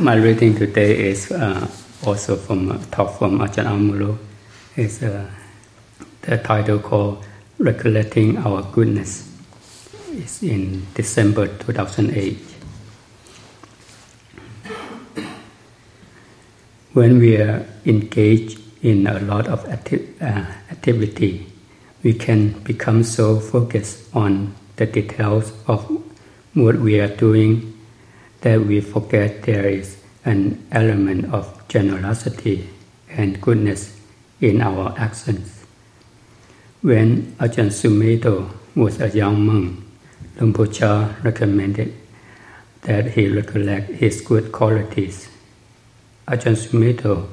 My reading today is also from talk from Ajahn Amuro. It's the title called "Recollecting Our Goodness." It's in December 2008. When we are engaged in a lot of activity, we can become so focused on the details of what we are doing that we forget there is an element of generosity and goodness in our actions. When Ajahn Sumedho was a young monk, Rinpoche recommended that he recollect his good qualities. Ajahn Sumedho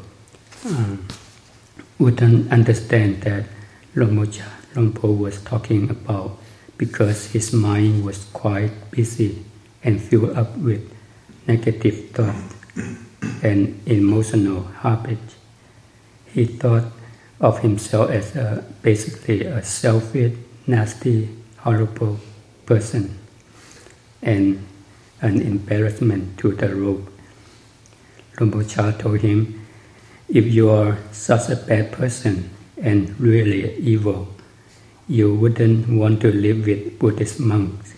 wouldn't understand that Rinpoche was talking about because his mind was quite busy and filled up with negative thoughts and emotional habits. He thought of himself as basically a selfish, nasty, horrible person and an embarrassment to the group. Rinpoche told him, if you are such a bad person and really evil, you wouldn't want to live with Buddhist monks.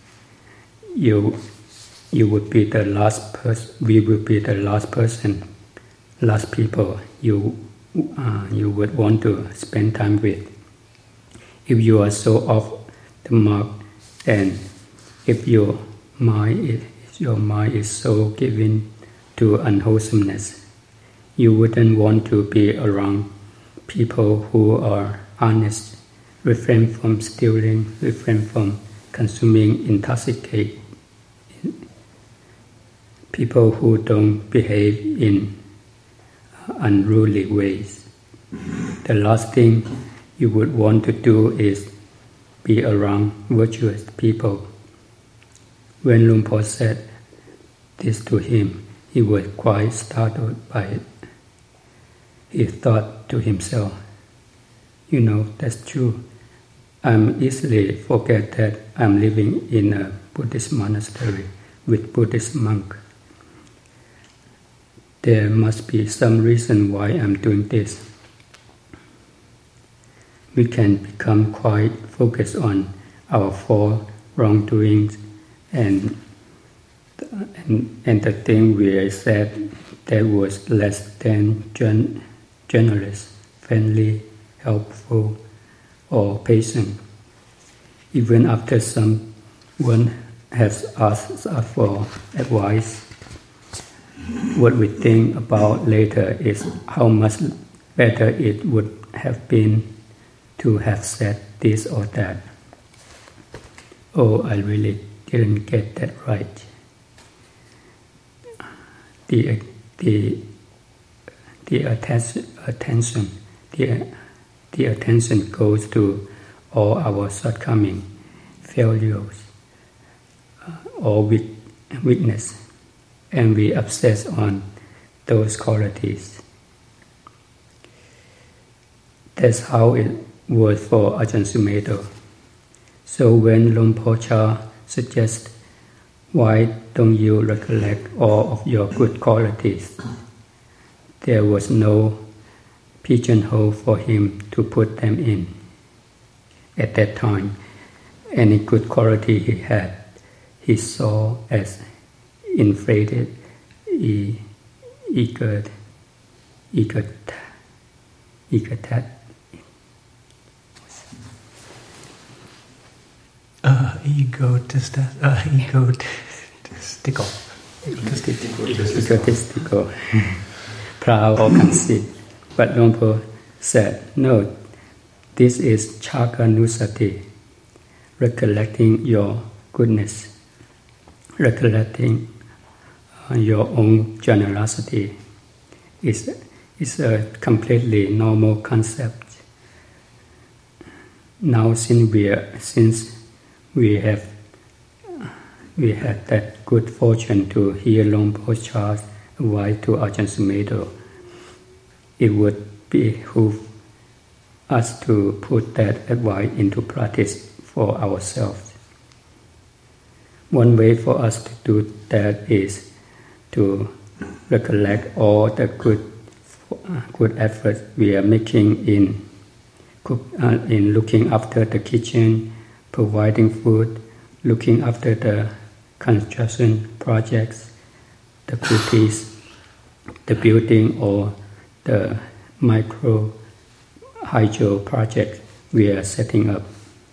You would be the last person. We would be the last people you would want to spend time with. If you are so off the mark, and if your mind is so given to unwholesomeness, you wouldn't want to be around people who are honest, refrain from stealing, refrain from consuming intoxicants, people who don't behave in unruly ways. The last thing you would want to do is be around virtuous people. When Lumpur said this to him, he was quite startled by it. He thought to himself, that's true. I'm easily forget that I'm living in a Buddhist monastery with Buddhist monk. There must be some reason why I'm doing this. We can become quite focused on our four wrongdoings and the thing we said that was less than generous, friendly, helpful, or patient. Even after someone has asked us for advice, what we think about later is how much better it would have been to have said this or that. Oh, I really didn't get that right. The attention goes to all our shortcomings, failures, or weakness, and we obsess on those qualities. That's how it was for Ajahn Sumedho. So when Rinpoche suggests, why don't you recollect all of your good qualities? There was no pigeonhole for him to put them in. At that time, any good quality he had, he saw as inflated, egotistic, proud or conceit. But Lumpur said, no, this is Chakanusati, recollecting your goodness, recollecting your own generosity is a completely normal concept. Now, since we had that good fortune to hear Rinpoche's advice to Ajahn Sumedho, it would behoove us to put that advice into practice for ourselves. One way for us to do that is to recollect all the good efforts we are making in looking after the kitchen, providing food, looking after the construction projects, the kutis, the building, or the micro hydro project we are setting up.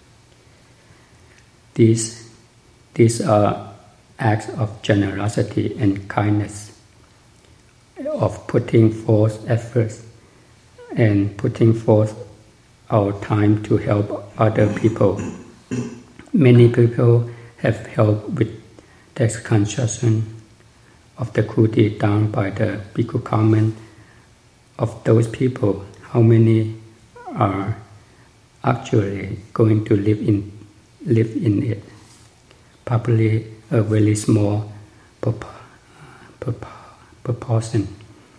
These are acts of generosity and kindness, of putting forth efforts and putting forth our time to help other people. Many people have helped with the construction of the kuti done by the Bhikkhu Carmen. Of those people, how many are actually going to live in it? Probably a very small proportion.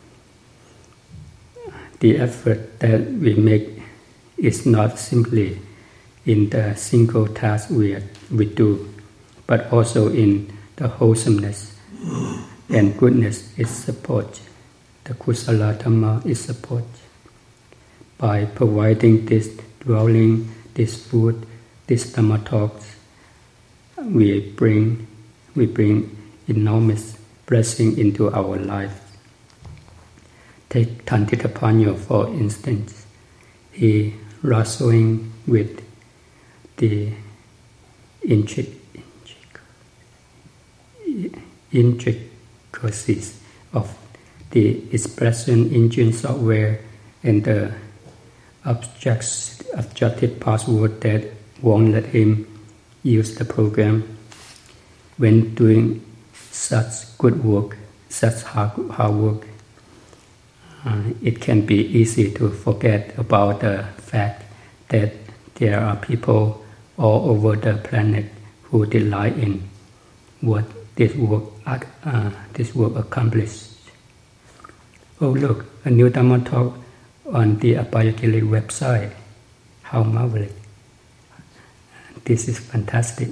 The effort that we make is not simply in the single task we do, but also in the wholesomeness and goodness is support. The kusala dhamma is support. By providing this dwelling, this food, this dhamma talks, we bring enormous blessing into our life. Take Thantitapanyo for instance. He wrestling with the intricacies of the expression engine software and the objective password that won't let him use the program. When doing such good work, such hard work, it can be easy to forget about the fact that there are people all over the planet who delight in what this work accomplished. Oh look, a new Dhamma talk on the Abhayagiri website. How marvelous. This is fantastic.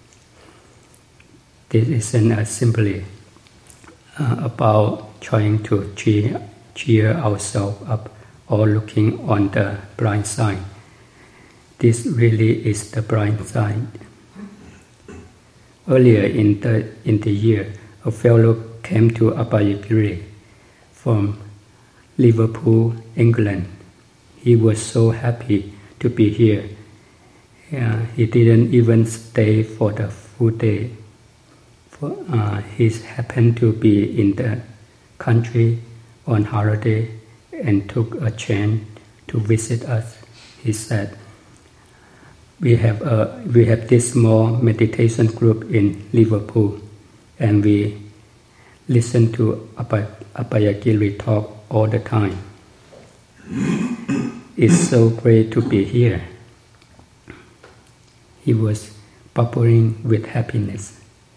This isn't simply about trying to cheer ourselves up or looking on the blind side. This really is the blind side. Earlier in the year, a fellow came to Abhayagiri from Liverpool, England. He was so happy to be here. He didn't even stay for the full day. He happened to be in the country on holiday and took a chance to visit us. He said, we have this small meditation group in Liverpool, and we listen to Abhayagiri talk all the time. It's so great to be here. He was bubbling with happiness.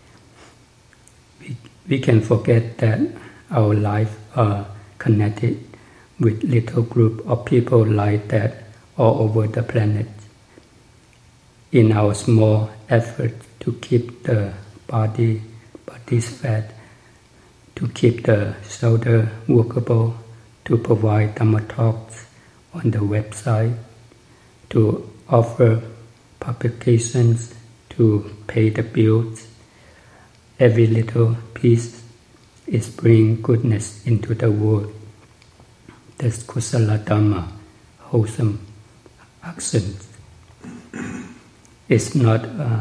We can forget that our lives are connected with little group of people like that all over the planet. In our small effort to keep the body's fat, to keep the shoulder workable, to provide Dhamma talks on the website, to offer publications, to pay the bills, every little piece is bringing goodness into the world. That's kusala dhamma, wholesome actions. It's not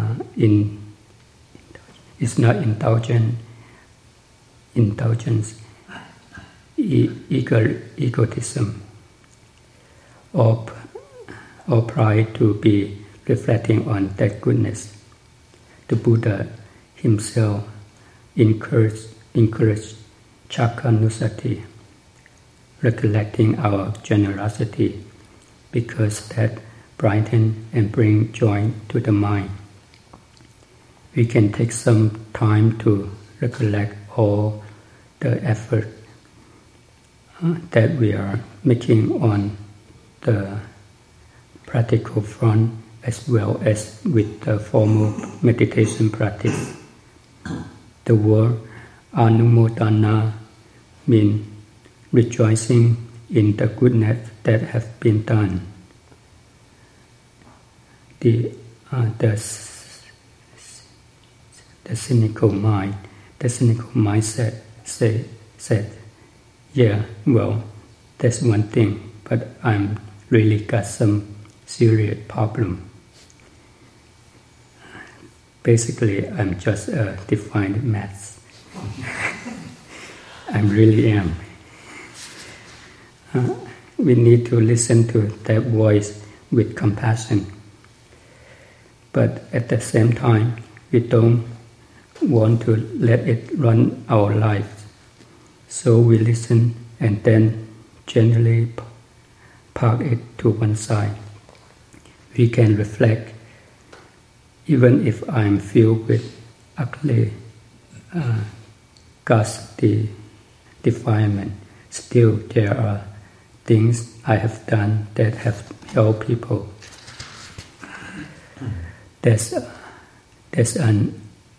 indulgence, egotism, or pride to be reflecting on that goodness. The Buddha himself encouraged Chakkanusati, recollecting our generosity, because that brighten and bring joy to the mind. We can take some time to recollect all the effort that we are making on the practical front as well as with the formal meditation practice. The word Anumodana means rejoicing in the goodness that has been done. The cynical mind, the cynical mindset said, yeah, well, that's one thing, but I'm really got some serious problem. Basically, I'm just a defined mess. I really am. We need to listen to that voice with compassion. But at the same time, we don't want to let it run our lives. So we listen and then gently park it to one side. We can reflect, even if I'm filled with ugly, ghastly defilement, still there are things I have done that have helped people. That's an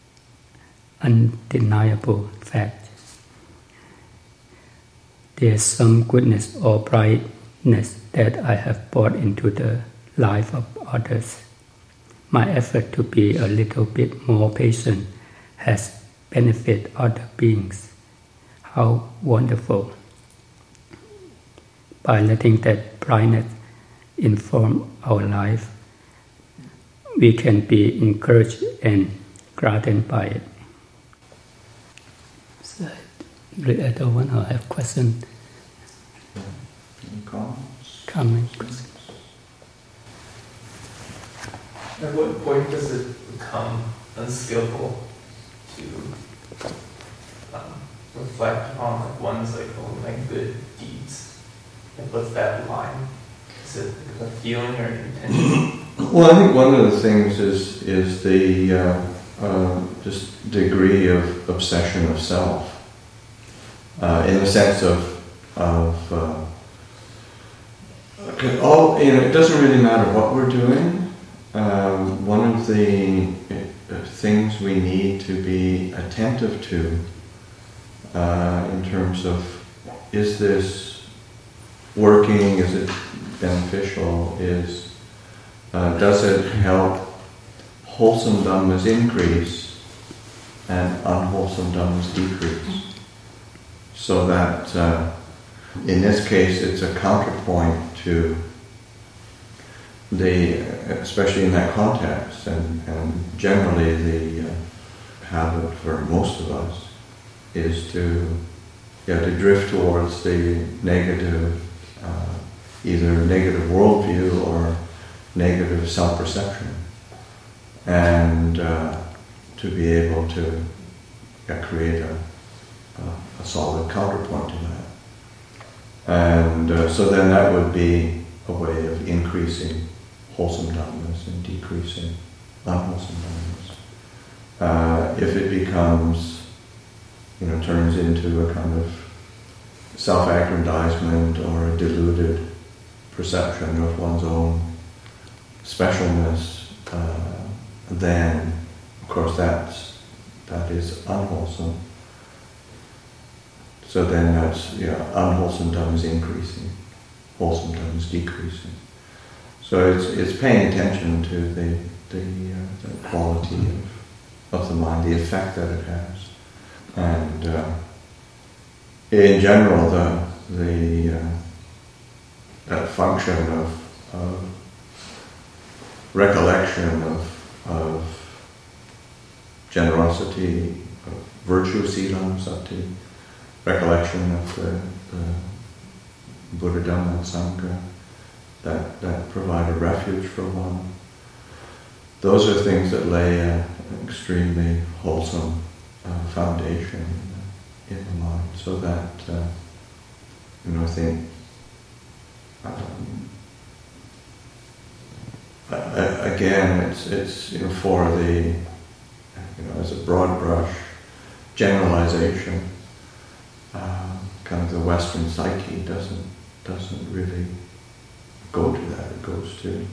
undeniable fact. There's some goodness or brightness that I have brought into the life of others. My effort to be a little bit more patient has benefited other beings. How wonderful! By letting that brightness inform our life, we can be encouraged and gladdened by it. So, the other one who have questions? Comments? At what point does it become unskillful to reflect on one's own good deeds? What's that line? Is it a feeling or an intention? Well, I think one of the things is the just degree of obsession of self, in the sense of it doesn't really matter what we're doing. One of the things we need to be attentive to in terms of, is this working, is it beneficial, does it help wholesome dhammas increase and unwholesome dhammas decrease? So that in this case it's a counterpoint to especially in that context, and generally the habit for most of us is to drift towards the negative, either negative worldview or negative self-perception, and to be able to create a solid counterpoint to that. And so then that would be a way of increasing wholesome dhammas and decreasing unwholesome dhammas. If it becomes, turns into a kind of self-aggrandizement or a deluded perception of one's own specialness, then of course that is unwholesome. So then that's unwholesome dhammas increasing, wholesome dhammas decreasing. So it's paying attention to the quality of the mind, the effect that it has, and in general that function of recollection of generosity, of virtue, silam, sati, recollection of the Buddha, Dhamma, and Sangha that provide a refuge for one. Those are things that lay an extremely wholesome foundation in the mind, so that I think again it's for the as a broad brush generalization, kind of the Western psyche doesn't really go to that. It goes to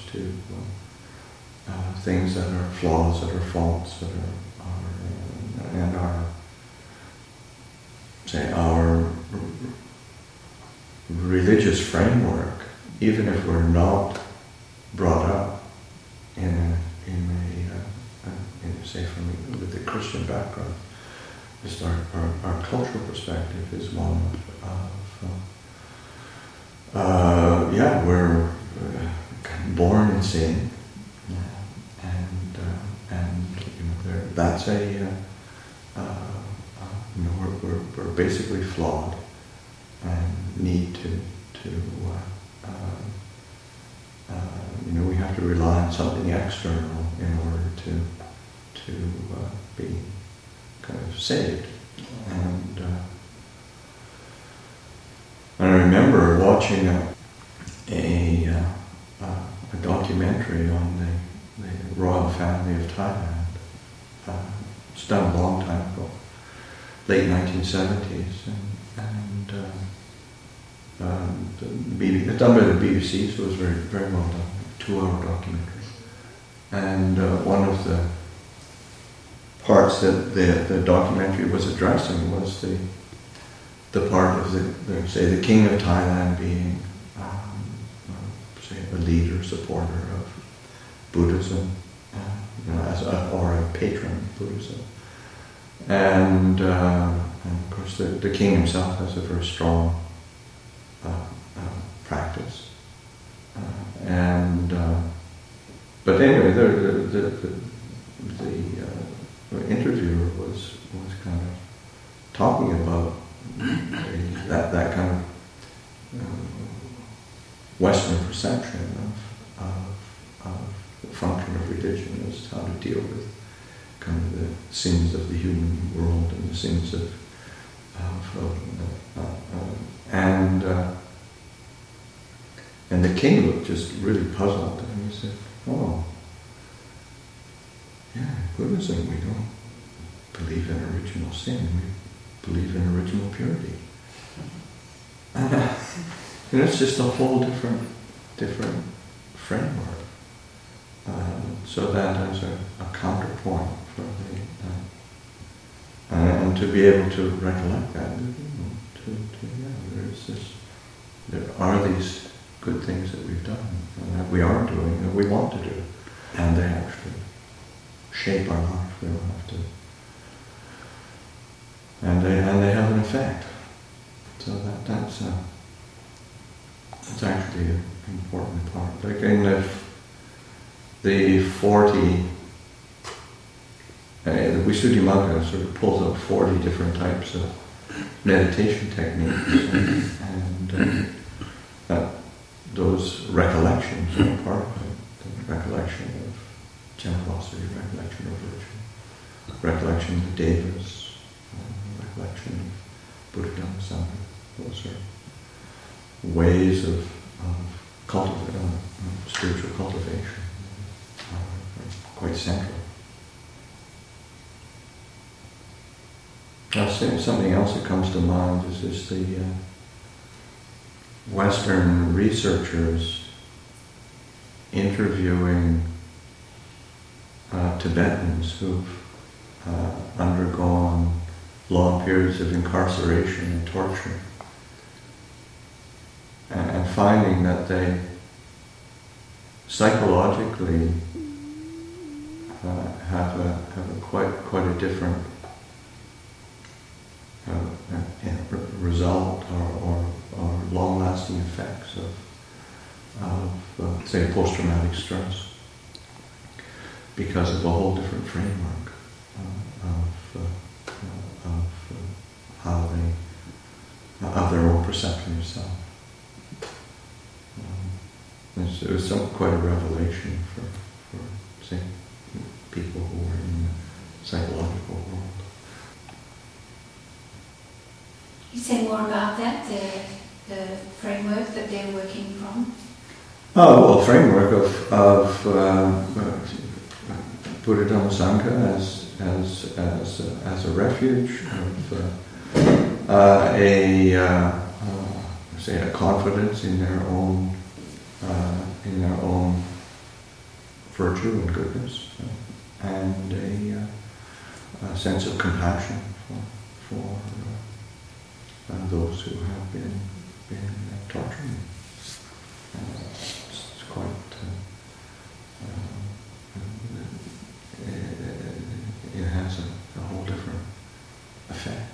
things that are flaws, that are faults, that are our religious framework, even if we're not brought up say with a Christian background, just our cultural perspective is one of we're born in sin, and that's we're basically flawed and need to we have to rely on something external in order to be kind of saved. And I remember watching a documentary on the royal family of Thailand. It's done a long time ago, late 1970s, it's done by the BBC, so it was very, very well done. 2-hour documentary. And one of the parts that the documentary was addressing was the part of the king of Thailand being a leader, supporter of Buddhism, or a patron of Buddhism. And of course the king himself has a very strong practice. But anyway, the interviewer was kind of talking about that kind of Western perception of the function of religion as how to deal with kind of the sins of the human world and the sins and the king looked just really puzzled, and he said, "Oh, yeah, Buddhism, we don't believe in original sin, we believe in original purity." And it's just a whole different framework. So that as a counterpoint for and to be able to recollect that, there are these good things that we've done, and that we are doing, and we want to do, and they actually shape our life. We don't have to, and they have an effect. So that's actually an important part. Like in the 40, the Visuddhimagga sort of pulls out 40 different types of meditation techniques, and those recollections are part of it. The recollection of generosity, recollection of virtue, recollection of the devas, recollection of Buddha, Dhamma, Sangha. Those are ways of spiritual cultivation, are quite central. I'll say something else that comes to mind is the Western researchers interviewing Tibetans who've undergone long periods of incarceration and torture, and finding that they psychologically have a quite a different result or long-lasting effects of say, post-traumatic stress, because of a whole different framework of their own perception of self. It was quite a revelation for say, people who were in the psychological world. You say more about that, the framework that they're working from? Oh, well, framework of Buddha, Dhamma, Sangha as a refuge, of a confidence in their own virtue and goodness, and a sense of compassion for those who have been been torturing me. It's quite. It has a whole different effect.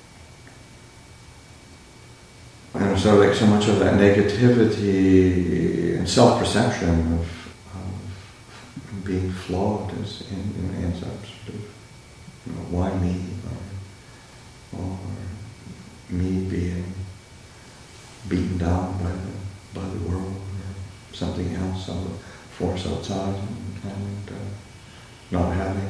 And so, like, so much of that negativity and self-perception of being flawed ends up sort of, why me, or me being beaten down by the world, or something else, some force outside, and not having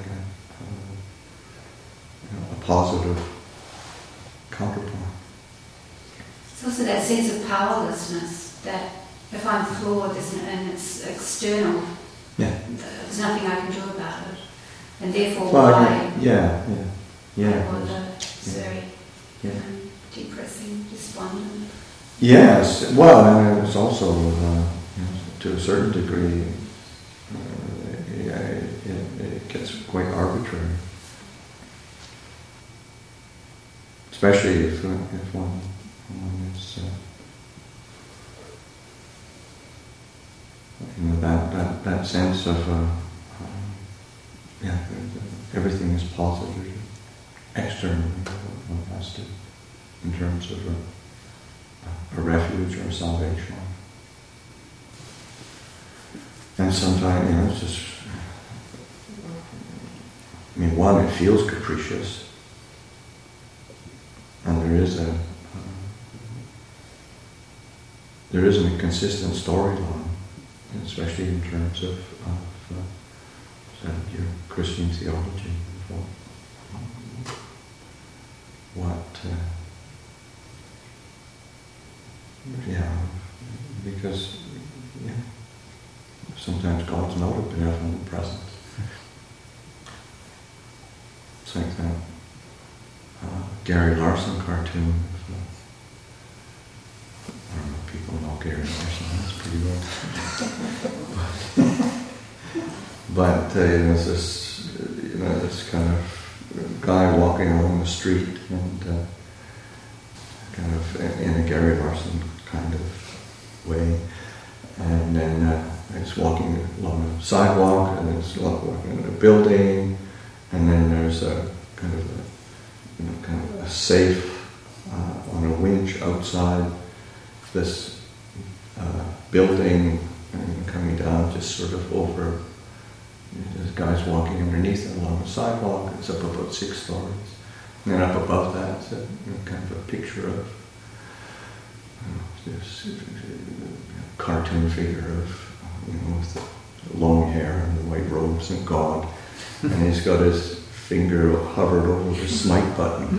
a positive counterpart. It's also that sense of powerlessness, that if I'm flawed and it's external, there's nothing I can do about it. And therefore why? It's very depressing, despondent. Yes, well, and it's also, to a certain degree, it gets quite arbitrary. Especially if one is, that sense of, everything is positive externally, one has to, in terms of a refuge or salvation. And sometimes, it's just, one, it feels capricious, and there isn't a consistent storyline, especially in terms of your Christian theology. Because sometimes God's not a benevolent presence. It's like that Gary Larson cartoon. I don't know if people know Gary Larson, that's pretty well. But there's this kind of guy walking along the street, and kind of in a Gary Larson kind of way, and then it's walking along a sidewalk, and it's walking in a building, and then there's a kind of a safe on a winch outside this building, and coming down just sort of over. There's guys walking underneath it along the sidewalk. It's up about 6 stories. And then up above that, it's a kind of a picture of this cartoon figure of, with the long hair and the white robes and God. And he's got his finger hovered over the smite button.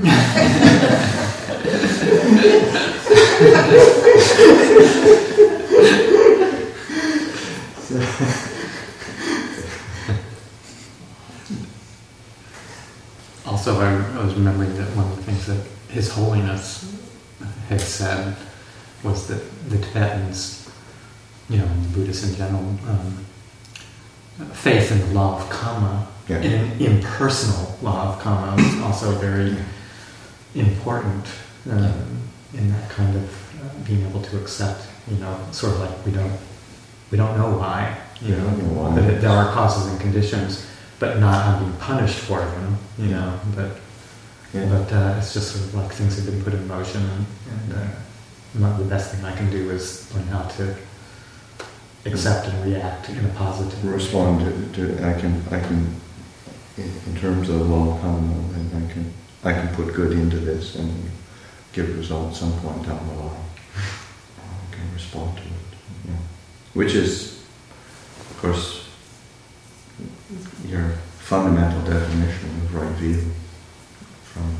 Also, I was remembering that one of the things that His Holiness had said was that the Tibetans, and Buddhists in general, faith in the law of karma, in an impersonal law of karma, was also very important in that kind of being able to accept, sort of like we don't know why, that there are causes and conditions, but not being punished for them, but it's just sort of like things have been put in motion, and the best thing I can do is learn how to accept and react in a positive way. Respond to I can in terms of the law of karma, and I can put good into this and give results some point down the line. I can respond to it, which is, of course, your fundamental definition of right view from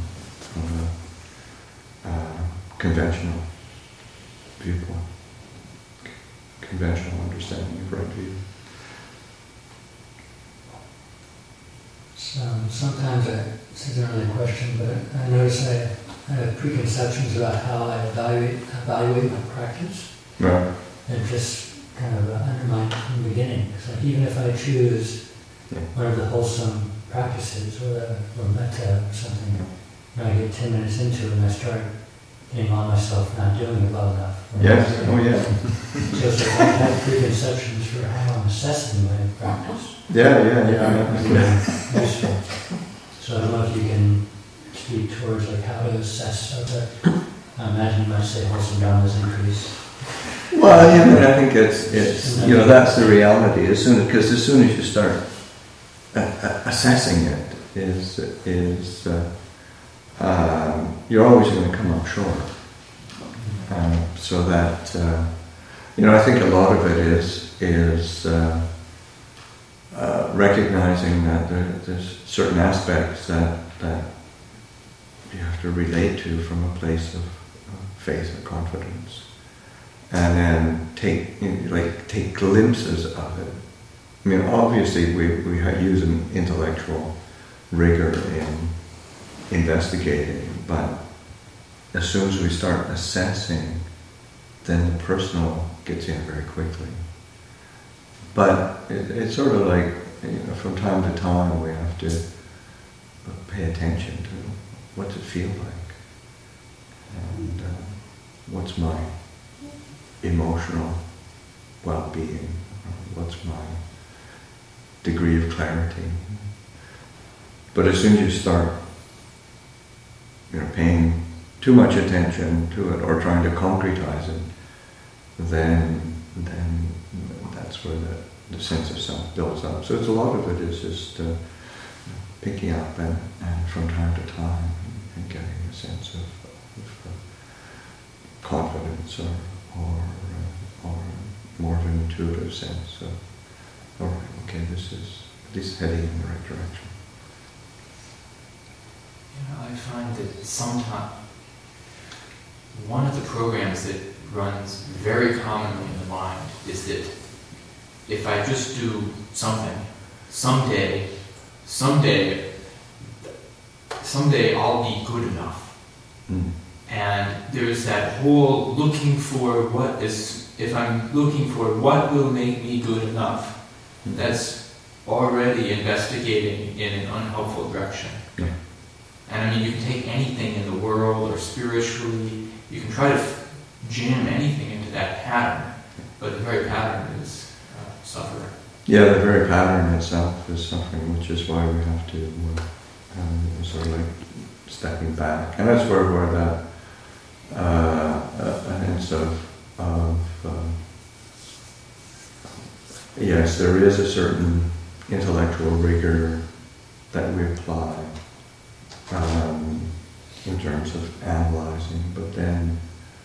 a conventional viewpoint, conventional understanding of right view. So sometimes this isn't really a question, but I notice I have preconceptions about how I evaluate my practice. Right. And just kind of undermine from the beginning. It's like even if I choose one of the wholesome practices or metta or something, I get 10 minutes into it and I start getting on myself and not doing it well enough. Yes, oh yeah. So it's like I have preconceptions for how I'm assessing my practice. Yeah. Useful. So I don't know if you can speak towards like how to assess so that I imagine you might say wholesome dharma's increase. Well, yeah, but I think it's that's the reality. As soon as you start assessing it, you're always going to come up short. So that I think a lot of it is recognizing that there's certain aspects that you have to relate to from a place of faith or confidence, and then take glimpses of it. I mean, obviously we use an intellectual rigor in investigating, but as soon as we start assessing, then the personal gets in very quickly. But it's sort of like, from time to time we have to pay attention to what's it feel like, and what's my emotional well-being, what's my degree of clarity. But as soon as you start paying too much attention to it or trying to concretize it, then that's where the sense of self builds up. So it's a lot of it is just picking up and from time to time and getting a sense of confidence or more of an intuitive sense of, all right, okay, this is at least heading in the right direction. I find that sometimes one of the programs that runs very commonly in the mind is that if I just do something, someday I'll be good enough. Mm. And there's that whole looking for if I'm looking for what will make me good enough, that's already investigating in an unhelpful direction. Yeah. And I mean, you can take anything in the world or spiritually, you can try to jam anything into that pattern, but the very pattern is suffering. Yeah, the very pattern itself is suffering, which is why we have to sort of like stepping back. And that's where that sense of yes, there is a certain intellectual rigor that we apply in terms of analyzing, but then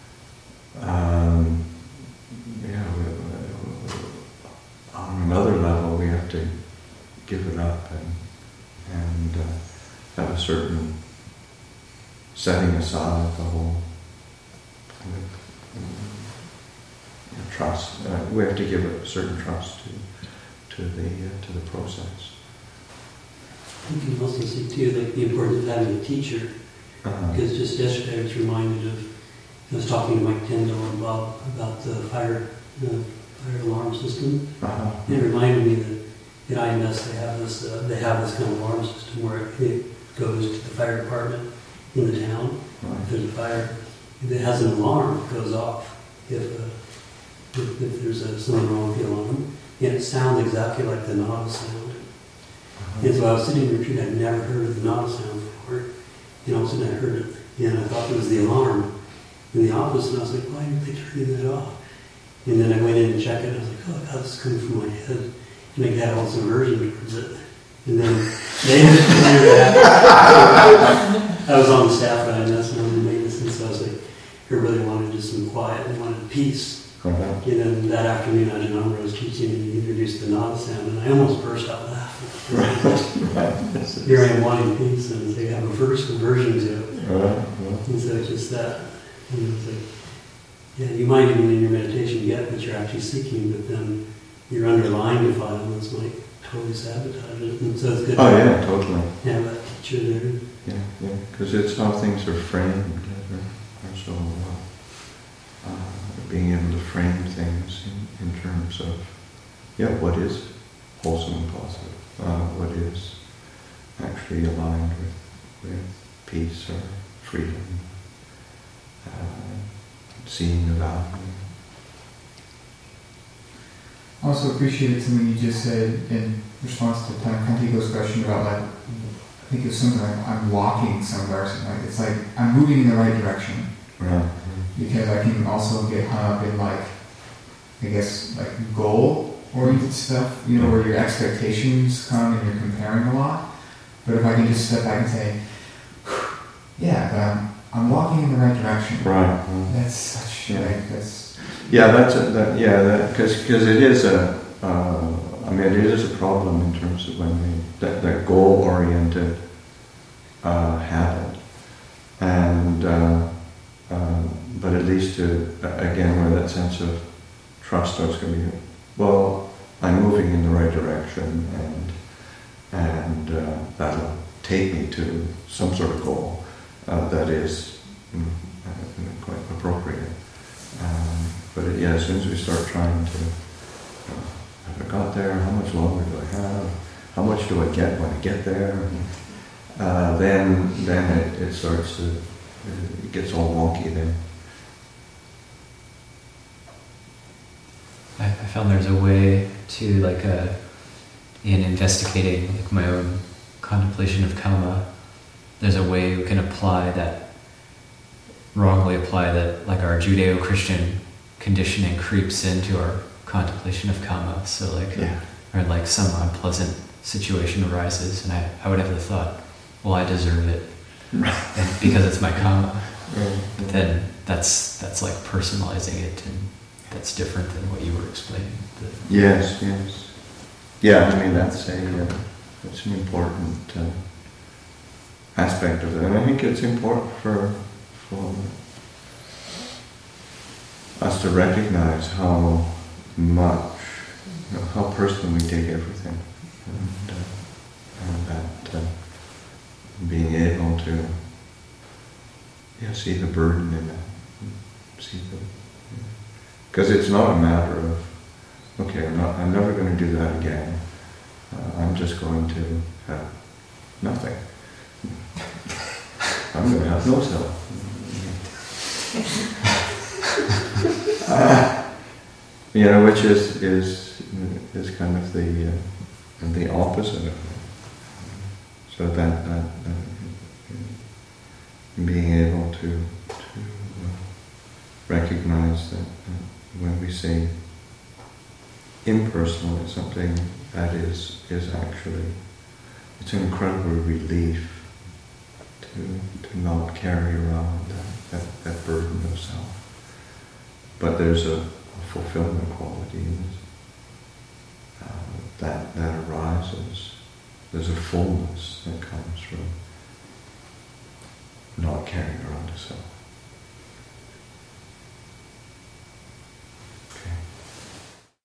on another level we have to give it up and have a certain setting aside the whole kind of trust. We have to give a certain trust to the process. You can also see too, like the importance of having a teacher. Because just yesterday I was reminded I was talking to Mike Tyndall about the fire alarm system. And it reminded me that at IMS they have this kind of alarm system where it goes to the fire department in the town. If there's a fire, if it has an alarm, it goes off. If there's something wrong with the alarm, and it sounds exactly like the Nada sound. And so I was sitting in retreat, I'd never heard of the Nada sound before. And all of a sudden I heard it, and I thought it was the alarm in the office, and I was like, why aren't they turning that off? And then I went in and checked it, and I was like, oh God, this is coming from my head. And I had all this aversion towards it. And then they didn't clear that. I was on the staff at IMS and on the maintenance, and so I was like, everybody wanted just some quiet, they wanted peace. And then that afternoon at Janam, I was teaching and he introduced the Nada sound, and I almost burst out laughing. Right. Here I am wanting peace, and they have a first aversion to it. And so it's just that. And it's like, yeah, you might even in your meditation get what you're actually seeking, but then your underlying defilements might totally sabotage it. And so it's good. Oh yeah, totally. Have that teacher there. Yeah, because it's how things are framed. Are so being able to frame things in terms of what is wholesome and positive, what is actually aligned with peace or freedom. seeing the value. I also appreciated something you just said in response to Kantiko's question about, like, I think it was something like, I'm walking somewhere or something like, it's like, I'm moving in the right direction. Right. Because I can also get hung up in, like, I guess, like, goal-oriented stuff, you know, where your expectations come and you're comparing a lot. But if I can just step back and say, yeah, but I'm walking in the right direction. Right. That's such, like, that's... Yeah, because it is it is a problem in terms of when that goal-oriented habit, and but it leads to again where that sense of trust starts coming. Well, I'm moving in the right direction, and that'll take me to some sort of goal that is quite appropriate. But as soon as we start trying to, have I got there? How much longer do I have? How much do I get when I get there? Then it starts to, it gets all wonky then. I found there's a way to, like, in investigating, like, my own contemplation of karma, there's a way we can wrongly apply that, like, our Judeo-Christian conditioning creeps into our contemplation of karma. So, like, or like some unpleasant situation arises, and I would have the thought, well, I deserve it, and because it's my karma. But then that's like personalizing it, and that's different than what you were explaining. Yes. Yeah, I mean that's an important aspect of it, and I think it's important for us to recognize how much, how personally we take everything, and that being able to see the burden in it, because it's not a matter of, okay, I'm never going to do that again. I'm just going to have nothing. I'm going to have no self. Which is kind of the opposite of it. So that being able to recognize that when we say impersonal, it's something that is actually, it's an incredible relief to not carry around that burden of self. But there's a fulfillment quality in it that arises. There's a fullness that comes from not carrying around a self.